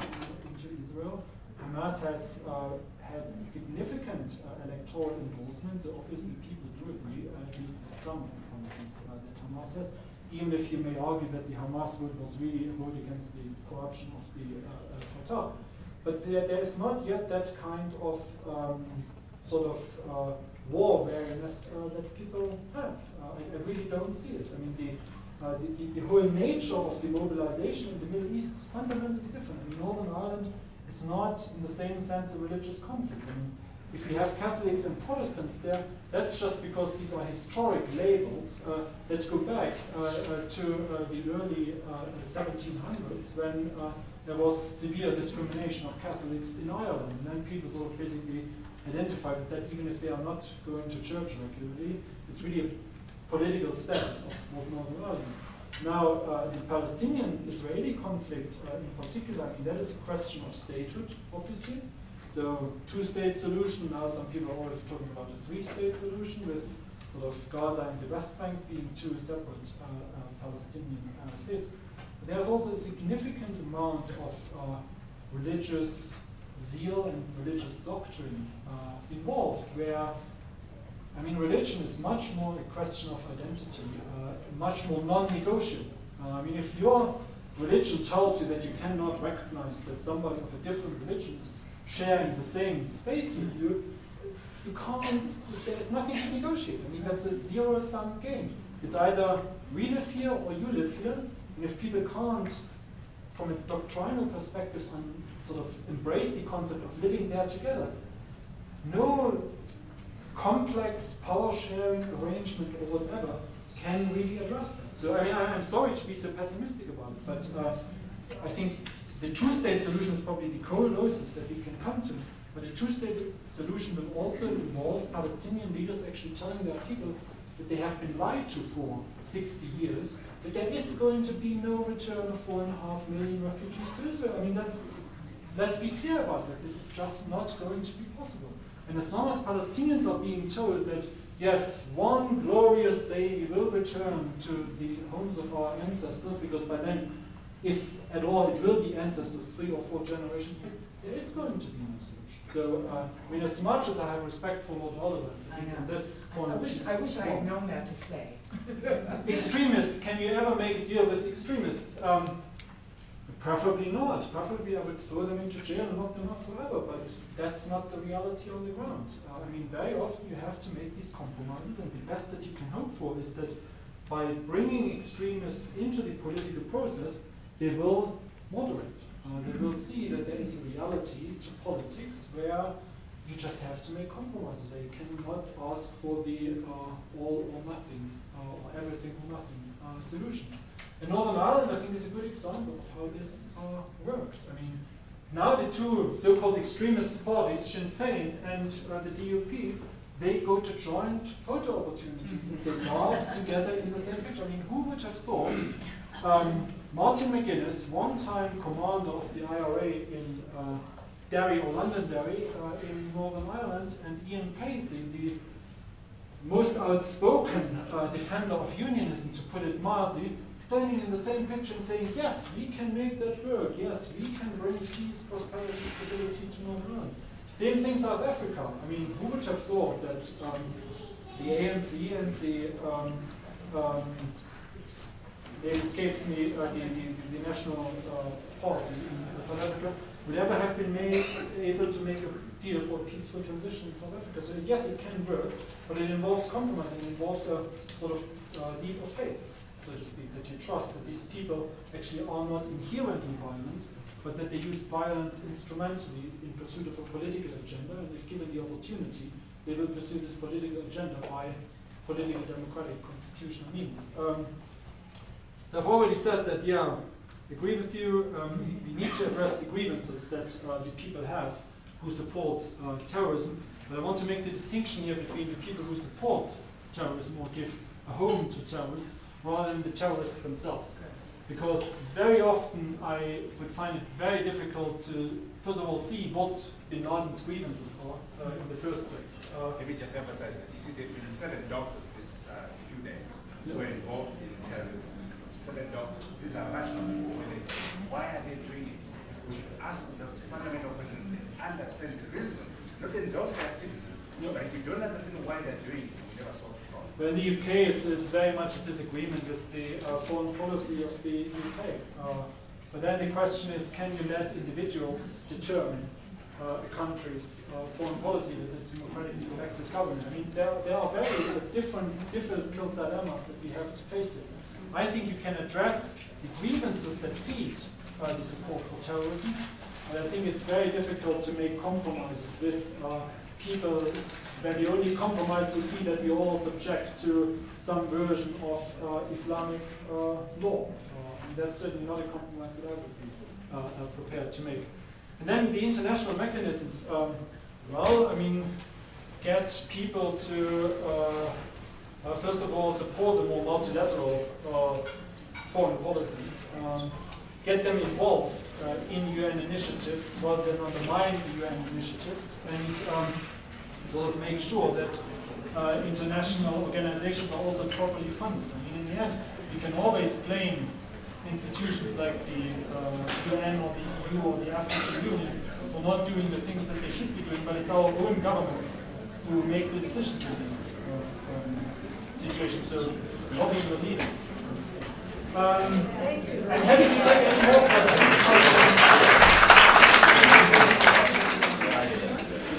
Speaker 5: Israel. Hamas has had significant electoral endorsement, so obviously people do agree, at least with some of the policies that Hamas has, even if you may argue that the Hamas vote was really a vote against the corruption of the Fatah. But there is not yet that kind of sort of war awareness that people have. I really don't see it. I mean, the whole nature of the mobilization in the Middle East is fundamentally different. I mean, Northern Ireland is not, in the same sense, a religious conflict. I mean, if we have Catholics and Protestants there, that's just because these are historic labels that go back to the early 1700s when there was severe discrimination of Catholics in Ireland. And then people sort of basically identify with that, even if they are not going to church regularly. It's really a political status of what Northern Ireland is. Now, the Palestinian-Israeli conflict in particular, I mean, that is a question of statehood, obviously. So, two-state solution, now some people are already talking about a three-state solution with sort of Gaza and the West Bank being two separate Palestinian states. But there's also a significant amount of religious zeal and religious doctrine involved, where, I mean, religion is much more a question of identity, much more non-negotiable. I mean, if your religion tells you that you cannot recognize that somebody of a different religion is sharing the same space with you, you can't, there's nothing to negotiate. I mean, that's a zero-sum game. It's either we live here or you live here, and if people can't, from a doctrinal perspective, sort of embrace the concept of living there together, no complex power-sharing arrangement or whatever can really address that. So, I mean, I'm sorry to be so pessimistic about it, but I think the two-state solution is probably the closest that we can come to, but the two-state solution will also involve Palestinian leaders actually telling their people that they have been lied to for 60 years, that there is going to be no return of 4.5 million refugees to Israel. I mean, let's be clear about that. This is just not going to be possible. And as long as Palestinians are being told that, yes, one glorious day we will return to the homes of our ancestors, because by then, if at all, it will be ancestors 3 or 4 generations back, there is going to be no solution. So, I mean, as much as I have respect for Lord Oliver's, I think at this point,
Speaker 6: I wish I had known that to say.
Speaker 5: Extremists, can you ever make a deal with extremists? Preferably not. Preferably I would throw them into jail and lock them up forever, but that's not the reality on the ground. I mean, very often you have to make these compromises, and the best that you can hope for is that by bringing extremists into the political process, they will moderate. They will see that there is a reality to politics where you just have to make compromises. They cannot ask for the all or nothing or everything or nothing solution. And Northern Ireland, I think, is a good example of how this worked. I mean, now the two so-called extremist parties, Sinn Féin and the DUP, they go to joint photo opportunities and they laugh together in the same picture. I mean, who would have thought Martin McGuinness, one-time commander of the IRA in Derry or Londonderry in Northern Ireland, and Ian Paisley, the most outspoken defender of unionism, to put it mildly, standing in the same picture and saying, yes, we can make that work, yes, we can bring peace, prosperity, stability to Northern Ireland. Same thing South Africa. I mean, who would have thought that the ANC and it escapes me, the National Party in South Africa would ever have been able to make a deal for a peaceful transition in South Africa. So yes, it can work, but it involves compromise. It involves a sort of leap of faith, so to speak, that you trust that these people actually are not inherently violent, but that they use violence instrumentally in pursuit of a political agenda, and if given the opportunity, they will pursue this political agenda by political democratic constitutional means. So I've already said that, yeah, I agree with you, we need to address the grievances that the people have who support terrorism, but I want to make the distinction here between the people who support terrorism or give a home to terrorists rather than the terrorists themselves. Because very often I would find it very difficult to, first of all, see what Bin Laden's grievances are in the first place.
Speaker 7: Let me just emphasize that. You see, there have been 7 doctors this few days who were involved in terrorism. 7 doctors. These are rational people. Why are they doing it? We should ask those fundamental questions and understand the reason, not endorse the activity. But if we don't understand why they're doing it, we never solve the problem.
Speaker 5: Well, in the UK, it's very much a disagreement with the foreign policy of the UK. But then the question is, can you let individuals determine a country's foreign policy as a democratically elected government? I mean, there are very different dilemmas that we have to face here. I think you can address the grievances that feed the support for terrorism, but I think it's very difficult to make compromises with people where the only compromise would be that we all subject to some version of Islamic law. And that's certainly not a compromise that I would be prepared to make. And then the international mechanisms, well, I mean, get people to first of all, support a more multilateral foreign policy. Get them involved in UN initiatives rather than undermine the UN initiatives, and sort of make sure that international organizations are also properly funded. I mean, in the end, you can always blame institutions like the UN or the EU or the African Union for not doing the things that they should be doing, but it's our own governments who make the decisions in these situation, so lobby your leaders. I'm happy to take any more questions.